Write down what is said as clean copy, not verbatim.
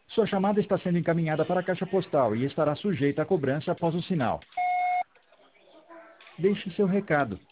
Sua chamada está sendo encaminhada para a caixa postal e estará sujeita a cobrança após o sinal. Deixe seu recado.